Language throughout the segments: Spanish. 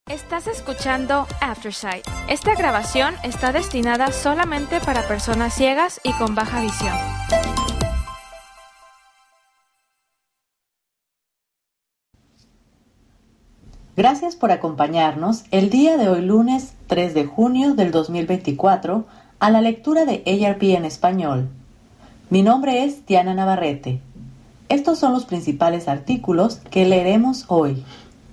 Estás escuchando Aftersight. Esta grabación está destinada solamente para personas ciegas y con baja visión. Gracias por acompañarnos el día de hoy, lunes 3 de junio del 2024, a la lectura de ARP en español. Mi nombre es Diana Navarrete. Estos son los principales artículos que leeremos hoy.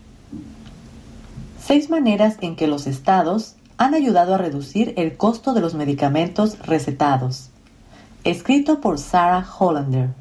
6 maneras en que los estados han ayudado a reducir el costo de los medicamentos recetados. Escrito por Sarah Hollander.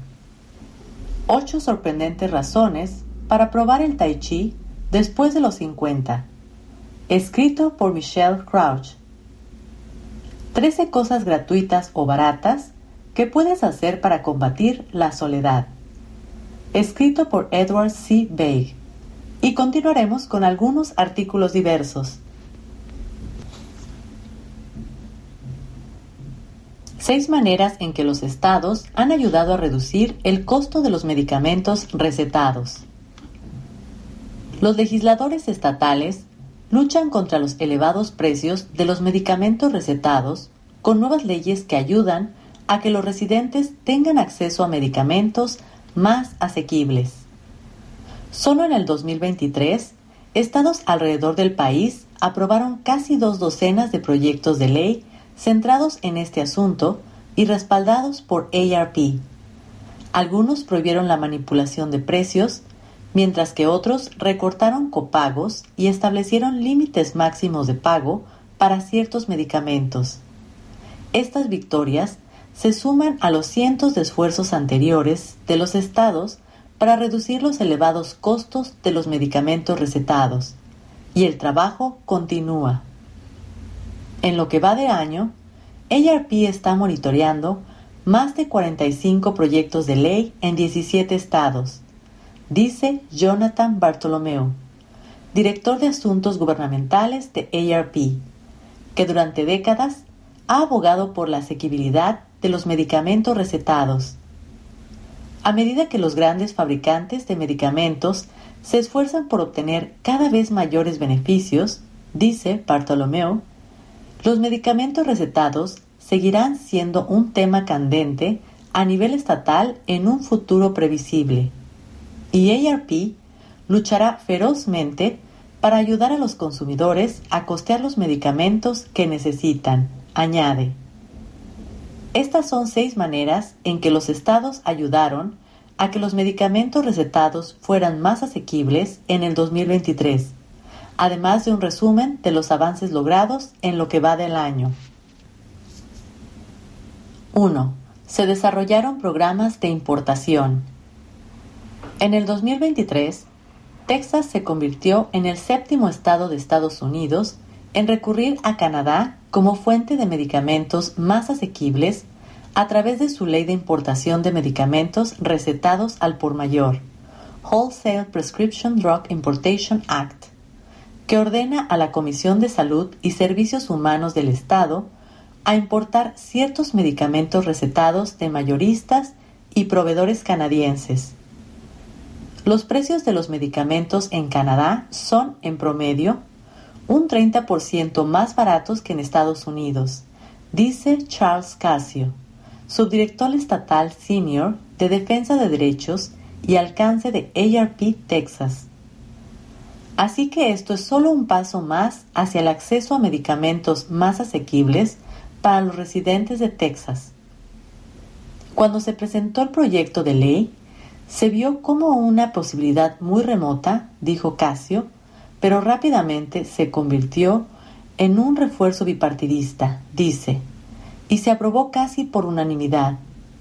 8 sorprendentes razones para probar el Tai Chi después de los 50. Escrito por Michelle Crouch. 13 cosas gratuitas o baratas que puedes hacer para combatir la soledad. Escrito por Edward C. Baig. Y continuaremos con algunos artículos diversos. 6 maneras en que los estados han ayudado a reducir el costo de los medicamentos recetados. Los legisladores estatales luchan contra los elevados precios de los medicamentos recetados con nuevas leyes que ayudan a que los residentes tengan acceso a medicamentos más asequibles. Solo en el 2023, estados alrededor del país aprobaron casi 2 docenas de proyectos de ley centrados en este asunto y respaldados por ARP. Algunos prohibieron la manipulación de precios, mientras que otros recortaron copagos y establecieron límites máximos de pago para ciertos medicamentos. Estas victorias se suman a los cientos de esfuerzos anteriores de los estados para reducir los elevados costos de los medicamentos recetados, y el trabajo continúa. En lo que va de año, ARP está monitoreando más de 45 proyectos de ley en 17 estados, dice Jonathan Bartolomeo, director de Asuntos Gubernamentales de ARP, que durante décadas ha abogado por la asequibilidad de los medicamentos recetados. A medida que los grandes fabricantes de medicamentos se esfuerzan por obtener cada vez mayores beneficios, dice Bartolomeo, los medicamentos recetados seguirán siendo un tema candente a nivel estatal en un futuro previsible. Y ARP luchará ferozmente para ayudar a los consumidores a costear los medicamentos que necesitan, añade. Estas son 6 maneras en que los estados ayudaron a que los medicamentos recetados fueran más asequibles en el 2023, además de un resumen de los avances logrados en lo que va del año. 1. Se desarrollaron programas de importación. En el 2023, Texas se convirtió en el 7º estado de Estados Unidos en recurrir a Canadá como fuente de medicamentos más asequibles a través de su ley de importación de medicamentos recetados al por mayor, Wholesale Prescription Drug Importation Act, que ordena a la Comisión de Salud y Servicios Humanos del Estado a importar ciertos medicamentos recetados de mayoristas y proveedores canadienses. Los precios de los medicamentos en Canadá son, en promedio, un 30% más baratos que en Estados Unidos, dice Charles Casio, subdirector estatal senior de Defensa de Derechos y Alcance de ARP Texas. Así que esto es solo un paso más hacia el acceso a medicamentos más asequibles para los residentes de Texas. Cuando se presentó el proyecto de ley, se vio como una posibilidad muy remota, dijo Casio, pero rápidamente se convirtió en un refuerzo bipartidista, dice, y se aprobó casi por unanimidad.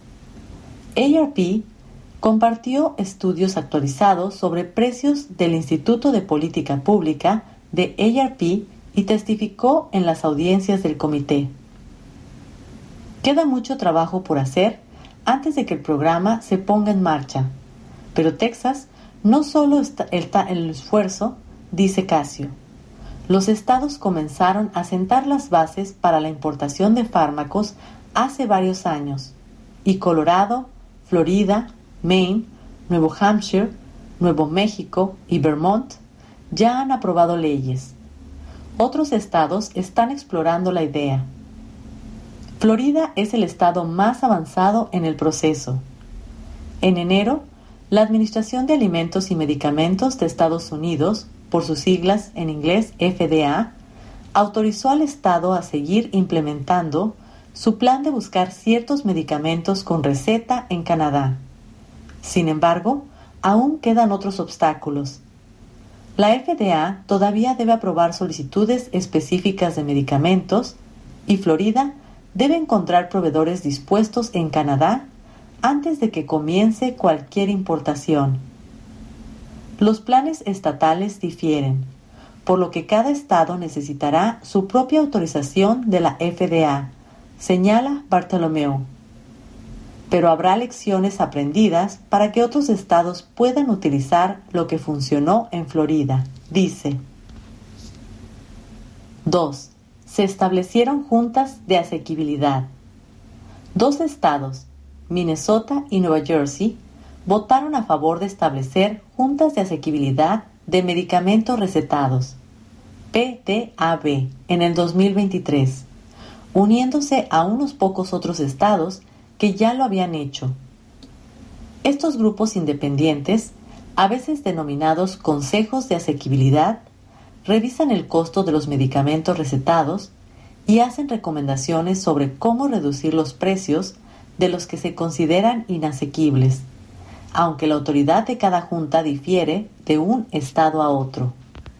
ARP compartió estudios actualizados sobre precios del Instituto de Política Pública de ARP y testificó en las audiencias del comité. Queda mucho trabajo por hacer antes de que el programa se ponga en marcha, pero Texas no solo está en el esfuerzo, dice Casio. Los estados comenzaron a sentar las bases para la importación de fármacos hace varios años, y Colorado, Florida, Maine, Nuevo Hampshire, Nuevo México y Vermont ya han aprobado leyes. Otros estados están explorando la idea. Florida es el estado más avanzado en el proceso. En enero, la Administración de Alimentos y Medicamentos de Estados Unidos, por sus siglas en inglés FDA, autorizó al estado a seguir implementando su plan de buscar ciertos medicamentos con receta en Canadá. Sin embargo, aún quedan otros obstáculos. La FDA todavía debe aprobar solicitudes específicas de medicamentos y Florida debe encontrar proveedores dispuestos en Canadá antes de que comience cualquier importación. Los planes estatales difieren, por lo que cada estado necesitará su propia autorización de la FDA, señala Bartolomeu. Pero habrá lecciones aprendidas para que otros estados puedan utilizar lo que funcionó en Florida, dice. 2. Se establecieron juntas de asequibilidad. 2 estados, Minnesota y Nueva Jersey, votaron a favor de establecer juntas de asequibilidad de medicamentos recetados, PDAB, en el 2023, uniéndose a unos pocos otros estados que ya lo habían hecho. Estos grupos independientes, a veces denominados consejos de asequibilidad, revisan el costo de los medicamentos recetados y hacen recomendaciones sobre cómo reducir los precios de los que se consideran inasequibles, aunque la autoridad de cada junta difiere de un estado a otro.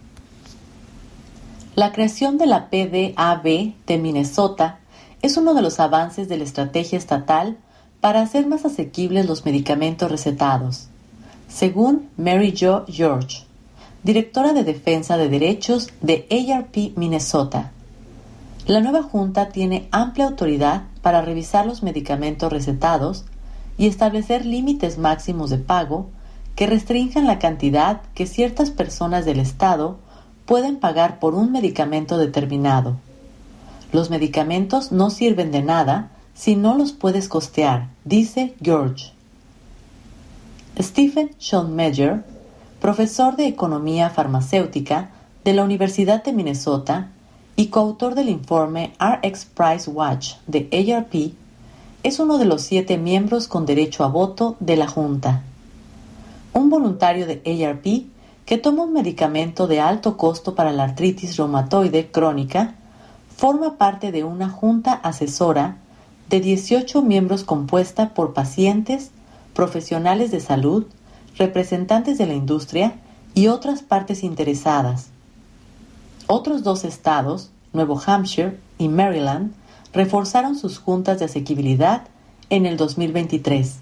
La creación de la PDAB de Minnesota es uno de los avances de la estrategia estatal para hacer más asequibles los medicamentos recetados, según Mary Jo George, directora de Defensa de Derechos de AARP Minnesota. La nueva junta tiene amplia autoridad para revisar los medicamentos recetados y establecer límites máximos de pago que restrinjan la cantidad que ciertas personas del estado pueden pagar por un medicamento determinado. Los medicamentos no sirven de nada si no los puedes costear, dice George. Stephen Schoenmeyer, profesor de Economía Farmacéutica de la Universidad de Minnesota y coautor del informe RX Price Watch de AARP, es uno de los 7 miembros con derecho a voto de la Junta. Un voluntario de AARP que toma un medicamento de alto costo para la artritis reumatoide crónica forma parte de una junta asesora de 18 miembros compuesta por pacientes, profesionales de salud, representantes de la industria y otras partes interesadas. Otros 2 estados, Nuevo Hampshire y Maryland, reforzaron sus juntas de asequibilidad en el 2023.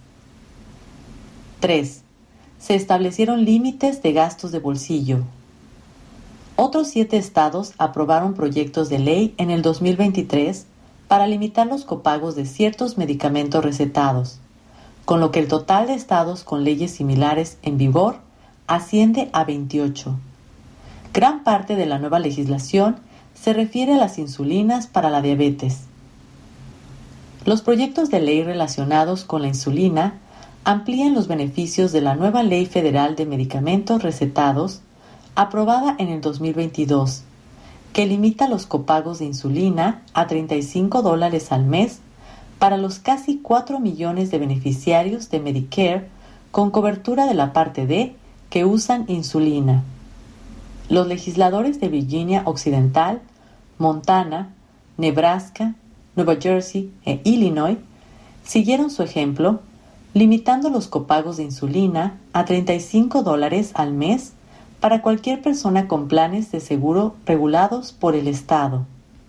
3. Se establecieron límites de gastos de bolsillo. Otros 7 estados aprobaron proyectos de ley en el 2023 para limitar los copagos de ciertos medicamentos recetados, con lo que el total de estados con leyes similares en vigor asciende a 28. Gran parte de la nueva legislación se refiere a las insulinas para la diabetes. Los proyectos de ley relacionados con la insulina amplían los beneficios de la nueva Ley Federal de Medicamentos Recetados, aprobada en el 2022, que limita los copagos de insulina a $35 al mes para los casi 4 millones de beneficiarios de Medicare con cobertura de la parte D que usan insulina. Los legisladores de Virginia Occidental, Montana, Nebraska, Nueva Jersey e Illinois siguieron su ejemplo, limitando los copagos de insulina a $35 al mes para cualquier persona con planes de seguro regulados por el Estado.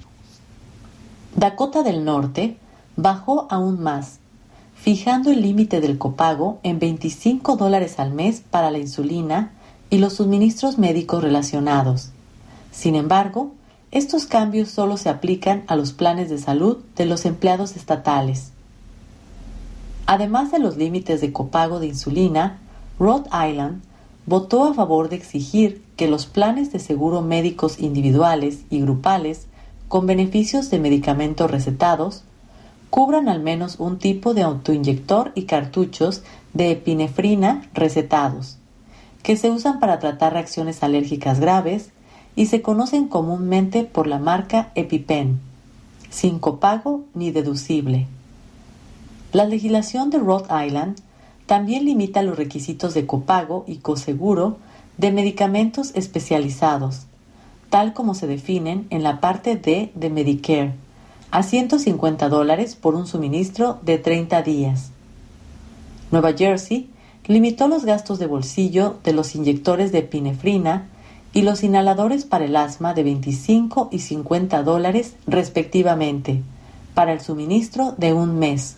Dakota del Norte bajó aún más, fijando el límite del copago en $25 al mes para la insulina y los suministros médicos relacionados. Sin embargo, estos cambios solo se aplican a los planes de salud de los empleados estatales. Además de los límites de copago de insulina, Rhode Island votó a favor de exigir que los planes de seguro médicos individuales y grupales con beneficios de medicamentos recetados cubran al menos un tipo de autoinyector y cartuchos de epinefrina recetados, que se usan para tratar reacciones alérgicas graves y se conocen comúnmente por la marca EpiPen, sin copago ni deducible. La legislación de Rhode Island también limita los requisitos de copago y coseguro de medicamentos especializados, tal como se definen en la parte D de Medicare, a $150 por un suministro de 30 días. Nueva Jersey limitó los gastos de bolsillo de los inyectores de epinefrina y los inhaladores para el asma de $25 y $50 respectivamente, para el suministro de un mes.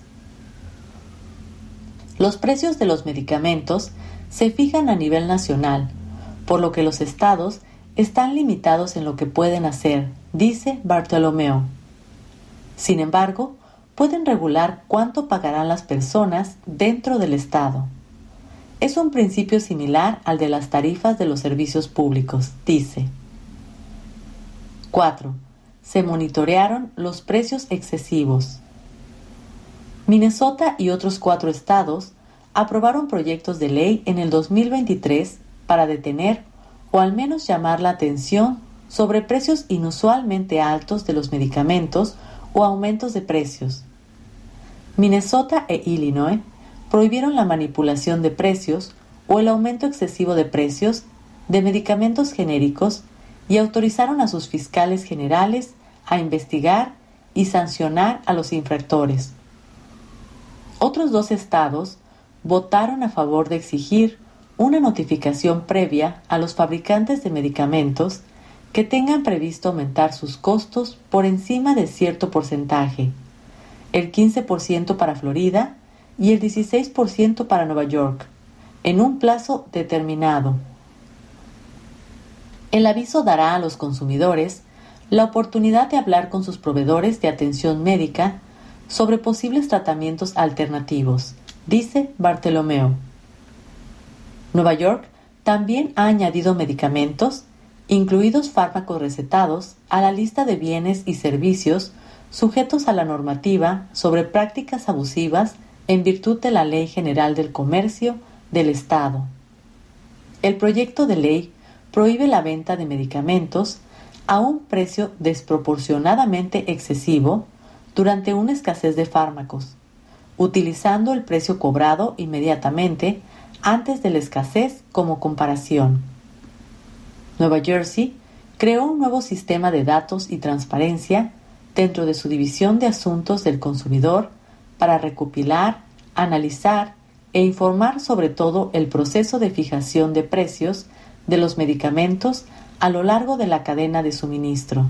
Los precios de los medicamentos se fijan a nivel nacional, por lo que los estados están limitados en lo que pueden hacer, dice Bartolomeo. Sin embargo, pueden regular cuánto pagarán las personas dentro del estado. Es un principio similar al de las tarifas de los servicios públicos, dice. 4. Se monitorearon los precios excesivos. Minnesota y otros 4 estados aprobaron proyectos de ley en el 2023 para detener o al menos llamar la atención sobre precios inusualmente altos de los medicamentos o aumentos de precios. Minnesota e Illinois prohibieron la manipulación de precios o el aumento excesivo de precios de medicamentos genéricos y autorizaron a sus fiscales generales a investigar y sancionar a los infractores. Otros 2 estados votaron a favor de exigir una notificación previa a los fabricantes de medicamentos que tengan previsto aumentar sus costos por encima de cierto porcentaje, el 15% para Florida y el 16% para Nueva York, en un plazo determinado. El aviso dará a los consumidores la oportunidad de hablar con sus proveedores de atención médica sobre posibles tratamientos alternativos, dice Bartolomeo. Nueva York también ha añadido medicamentos, incluidos fármacos recetados, a la lista de bienes y servicios sujetos a la normativa sobre prácticas abusivas en virtud de la Ley General del Comercio del Estado. El proyecto de ley prohíbe la venta de medicamentos a un precio desproporcionadamente excesivo durante una escasez de fármacos, utilizando el precio cobrado inmediatamente antes de la escasez como comparación. Nueva Jersey creó un nuevo sistema de datos y transparencia dentro de su División de Asuntos del Consumidor para recopilar, analizar e informar sobre todo el proceso de fijación de precios de los medicamentos a lo largo de la cadena de suministro.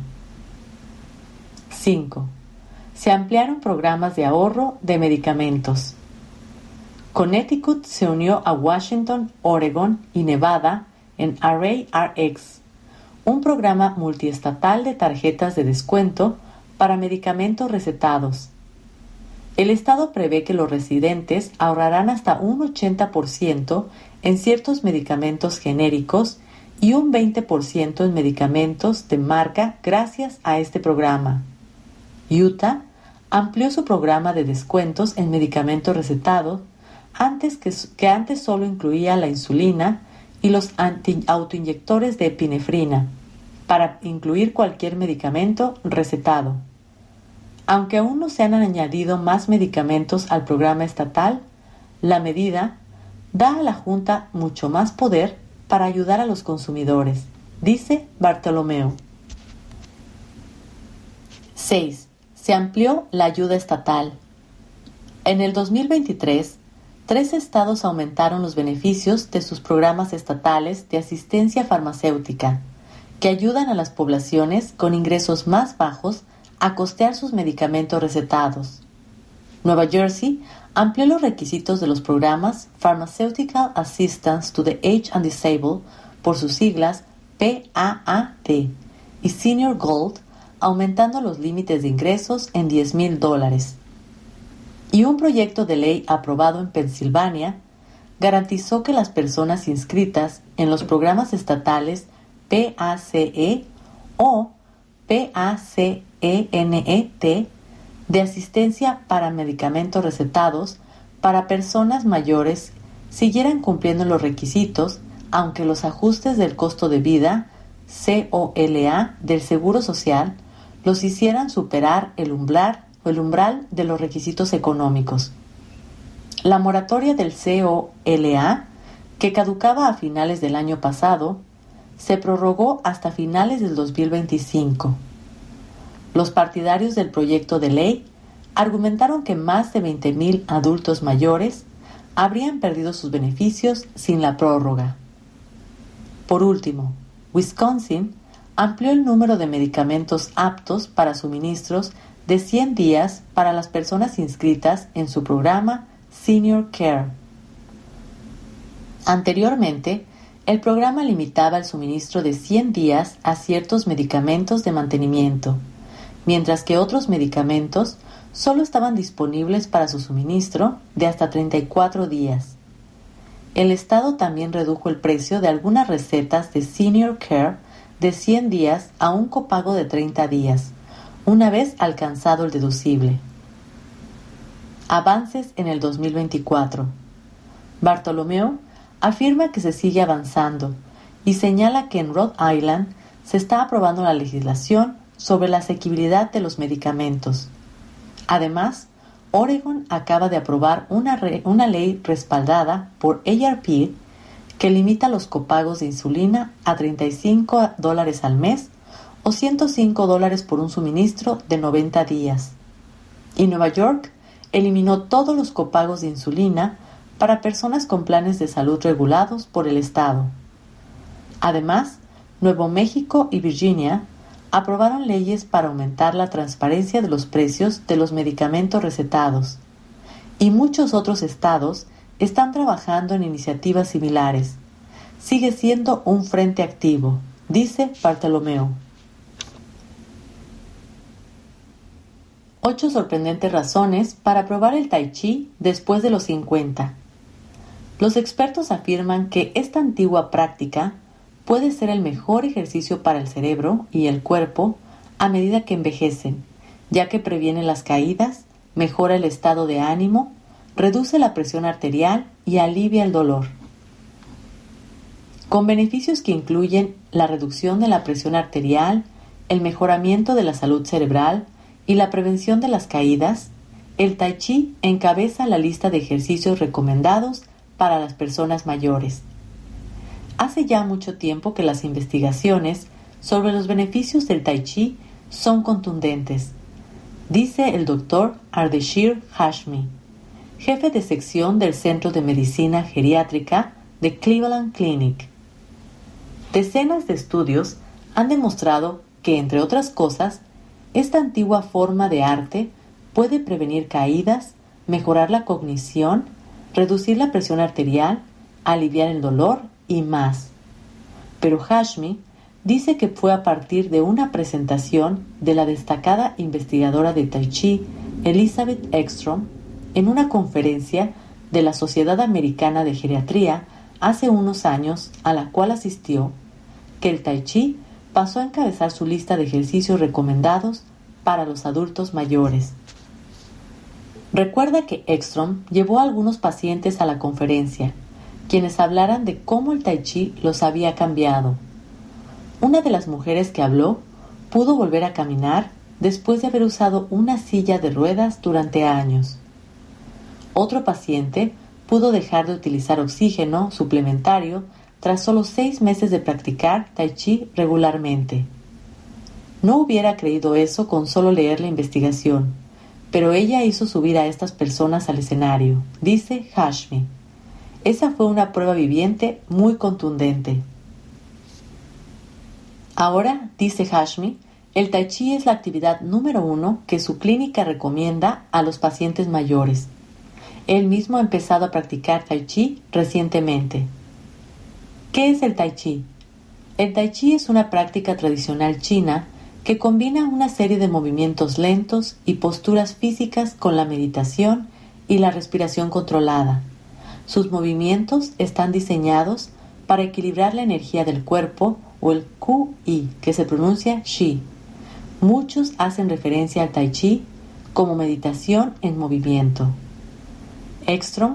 5. Se ampliaron programas de ahorro de medicamentos. Connecticut se unió a Washington, Oregon y Nevada en ArrayRx, un programa multiestatal de tarjetas de descuento para medicamentos recetados. El estado prevé que los residentes ahorrarán hasta un 80% en ciertos medicamentos genéricos y un 20% en medicamentos de marca gracias a este programa. Utah amplió su programa de descuentos en medicamentos recetados que antes solo incluía la insulina y los autoinyectores de epinefrina, para incluir cualquier medicamento recetado. Aunque aún no se han añadido más medicamentos al programa estatal, la medida da a la Junta mucho más poder para ayudar a los consumidores, dice Bartolomeo. 6. Se amplió la ayuda estatal. En el 2023, 3 estados aumentaron los beneficios de sus programas estatales de asistencia farmacéutica, que ayudan a las poblaciones con ingresos más bajos a costear sus medicamentos recetados. Nueva Jersey amplió los requisitos de los programas Pharmaceutical Assistance to the Aged and Disabled, por sus siglas PAAD, y Senior Gold, aumentando los límites de ingresos en $10,000. Y un proyecto de ley aprobado en Pensilvania garantizó que las personas inscritas en los programas estatales PACE o PACENET de asistencia para medicamentos recetados para personas mayores siguieran cumpliendo los requisitos aunque los ajustes del costo de vida, COLA, del Seguro Social, los hicieran superar el umbral de los requisitos económicos. La moratoria del COLA, que caducaba a finales del año pasado, se prorrogó hasta finales del 2025. Los partidarios del proyecto de ley argumentaron que más de 20,000 adultos mayores habrían perdido sus beneficios sin la prórroga. Por último, Wisconsin amplió el número de medicamentos aptos para suministros de 100 días para las personas inscritas en su programa Senior Care. Anteriormente, el programa limitaba el suministro de 100 días a ciertos medicamentos de mantenimiento, mientras que otros medicamentos solo estaban disponibles para su suministro de hasta 34 días. El Estado también redujo el precio de algunas recetas de Senior Care de 100 días a un copago de 30 días, una vez alcanzado el deducible. Avances en el 2024. Bartolomeo afirma que se sigue avanzando y señala que en Rhode Island se está aprobando la legislación sobre la asequibilidad de los medicamentos. Además, Oregon acaba de aprobar una ley respaldada por ARP que limita los copagos de insulina a $35 al mes o $105 por un suministro de 90 días. Y Nueva York eliminó todos los copagos de insulina para personas con planes de salud regulados por el Estado. Además, Nuevo México y Virginia aprobaron leyes para aumentar la transparencia de los precios de los medicamentos recetados, y muchos otros estados están trabajando en iniciativas similares. Sigue siendo un frente activo, dice Bartolomeo. 8 sorprendentes razones para probar el Tai Chi después de los 50. Los expertos afirman que esta antigua práctica puede ser el mejor ejercicio para el cerebro y el cuerpo a medida que envejecen, ya que previene las caídas, mejora el estado de ánimo, reduce la presión arterial y alivia el dolor. Con beneficios que incluyen la reducción de la presión arterial, el mejoramiento de la salud cerebral y la prevención de las caídas, el Tai Chi encabeza la lista de ejercicios recomendados para las personas mayores. Hace ya mucho tiempo que las investigaciones sobre los beneficios del Tai Chi son contundentes, dice el Dr. Ardeshir Hashmi, jefe de sección del Centro de Medicina Geriátrica de Cleveland Clinic. Decenas de estudios han demostrado que, entre otras cosas, esta antigua forma de arte puede prevenir caídas, mejorar la cognición, reducir la presión arterial, aliviar el dolor y más. Pero Hashmi dice que fue a partir de una presentación de la destacada investigadora de Tai Chi, Elizabeth Ekstrom, en una conferencia de la Sociedad Americana de Geriatría hace unos años, a la cual asistió, que el Tai Chi pasó a encabezar su lista de ejercicios recomendados para los adultos mayores. Recuerda que Ekstrom llevó a algunos pacientes a la conferencia, quienes hablaran de cómo el Tai Chi los había cambiado. Una de las mujeres que habló pudo volver a caminar después de haber usado una silla de ruedas durante años. Otro paciente pudo dejar de utilizar oxígeno suplementario tras solo 6 meses de practicar Tai Chi regularmente. No hubiera creído eso con solo leer la investigación, pero ella hizo subir a estas personas al escenario, dice Hashmi. Esa fue una prueba viviente muy contundente. Ahora, dice Hashmi, el Tai Chi es la actividad número 1 que su clínica recomienda a los pacientes mayores. Él mismo ha empezado a practicar Tai Chi recientemente. ¿Qué es el Tai Chi? El Tai Chi es una práctica tradicional china que combina una serie de movimientos lentos y posturas físicas con la meditación y la respiración controlada. Sus movimientos están diseñados para equilibrar la energía del cuerpo, o el Qi, que se pronuncia Shi. Muchos hacen referencia al Tai Chi como meditación en movimiento. Ekstrom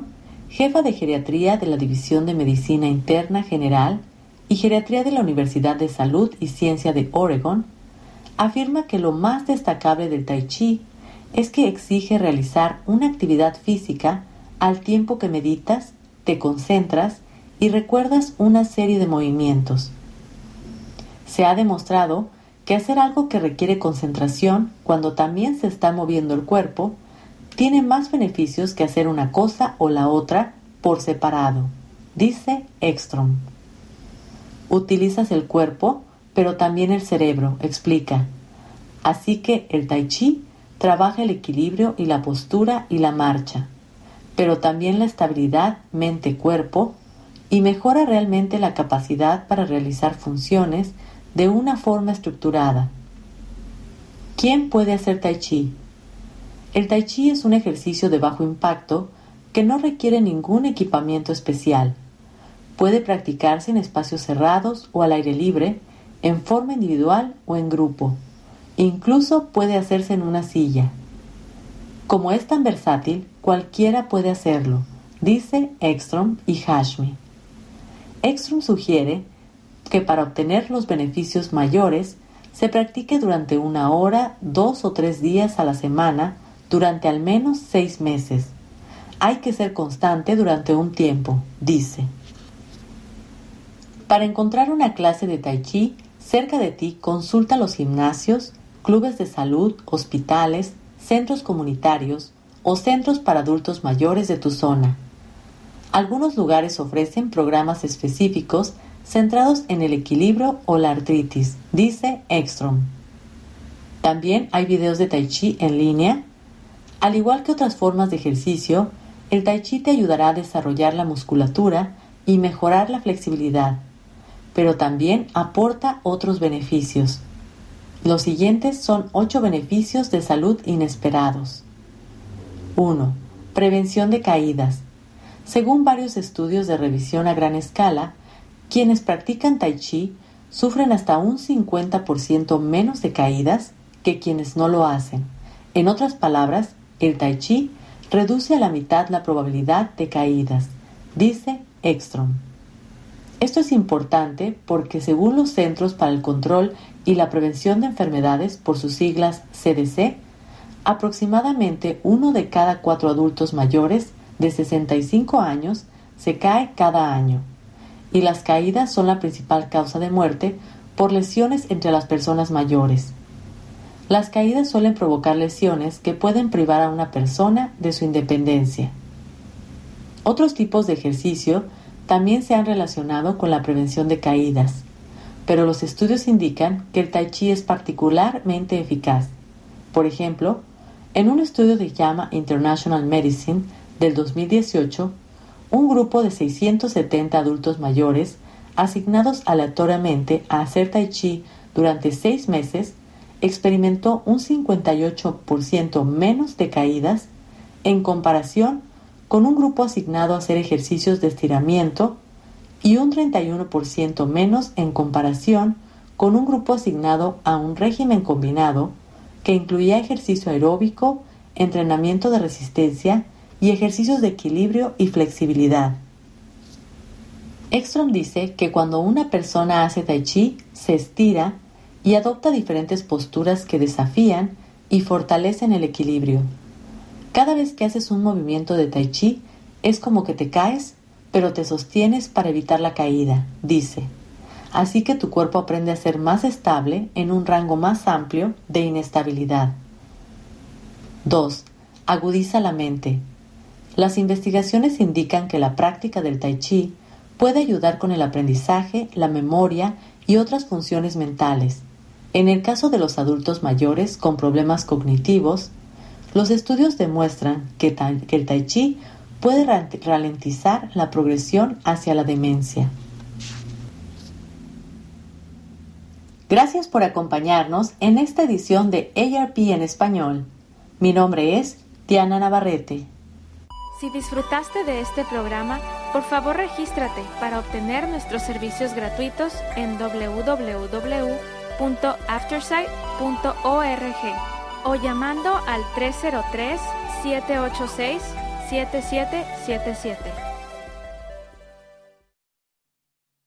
jefa de geriatría de la División de Medicina Interna General y Geriatría de la Universidad de Salud y Ciencia de Oregon, afirma que lo más destacable del Tai Chi es que exige realizar una actividad física al tiempo que meditas, te concentras y recuerdas una serie de movimientos. Se ha demostrado que hacer algo que requiere concentración cuando también se está moviendo el cuerpo tiene más beneficios que hacer una cosa o la otra por separado, dice Ekstrom. Utilizas el cuerpo, pero también el cerebro, explica. Así que el Tai Chi trabaja el equilibrio y la postura y la marcha, pero también la estabilidad mente-cuerpo y mejora realmente la capacidad para realizar funciones de una forma estructurada. ¿Quién puede hacer Tai Chi? El Tai Chi es un ejercicio de bajo impacto que no requiere ningún equipamiento especial. Puede practicarse en espacios cerrados o al aire libre, en forma individual o en grupo. Incluso puede hacerse en una silla. Como es tan versátil, cualquiera puede hacerlo, dice Ekstrom y Hashmi. Ekstrom sugiere que para obtener los beneficios mayores se practique durante 1 hora, 2 o 3 días a la semana, durante al menos 6 meses. Hay que ser constante durante un tiempo, dice. Para encontrar una clase de Tai Chi cerca de ti, consulta los gimnasios, clubes de salud, hospitales, centros comunitarios o centros para adultos mayores de tu zona. Algunos lugares ofrecen programas específicos centrados en el equilibrio o la artritis, dice Ekstrom. También hay videos de Tai Chi en línea. Al igual que otras formas de ejercicio, el Tai Chi te ayudará a desarrollar la musculatura y mejorar la flexibilidad, pero también aporta otros beneficios. Los siguientes son 8 beneficios de salud inesperados. 1. Prevención de caídas. Según varios estudios de revisión a gran escala, quienes practican Tai Chi sufren hasta un 50% menos de caídas que quienes no lo hacen. En otras palabras, el Tai Chi reduce a la mitad la probabilidad de caídas, dice Ekstrom. Esto es importante porque según los Centros para el Control y la Prevención de Enfermedades, por sus siglas CDC, aproximadamente 1 de cada 4 adultos mayores de 65 años se cae cada año, y las caídas son la principal causa de muerte por lesiones entre las personas mayores. Las caídas suelen provocar lesiones que pueden privar a una persona de su independencia. Otros tipos de ejercicio también se han relacionado con la prevención de caídas, pero los estudios indican que el Tai Chi es particularmente eficaz. Por ejemplo, en un estudio de JAMA International Medicine del 2018, un grupo de 670 adultos mayores asignados aleatoriamente a hacer Tai Chi durante 6 meses experimentó un 58% menos de caídas en comparación con un grupo asignado a hacer ejercicios de estiramiento y un 31% menos en comparación con un grupo asignado a un régimen combinado que incluía ejercicio aeróbico, entrenamiento de resistencia y ejercicios de equilibrio y flexibilidad. Ekstrom dice que cuando una persona hace Tai Chi, se estira y adopta diferentes posturas que desafían y fortalecen el equilibrio. Cada vez que haces un movimiento de Tai Chi, es como que te caes, pero te sostienes para evitar la caída, dice. Así que tu cuerpo aprende a ser más estable en un rango más amplio de inestabilidad. 2. Agudiza la mente. Las investigaciones indican que la práctica del Tai Chi puede ayudar con el aprendizaje, la memoria y otras funciones mentales. En el caso de los adultos mayores con problemas cognitivos, los estudios demuestran que el Tai Chi puede ralentizar la progresión hacia la demencia. Gracias por acompañarnos en esta edición de AARP en español. Mi nombre es Diana Navarrete. Si disfrutaste de este programa, por favor regístrate para obtener nuestros servicios gratuitos en www.aftersight.org o llamando al 303-786-53 7777.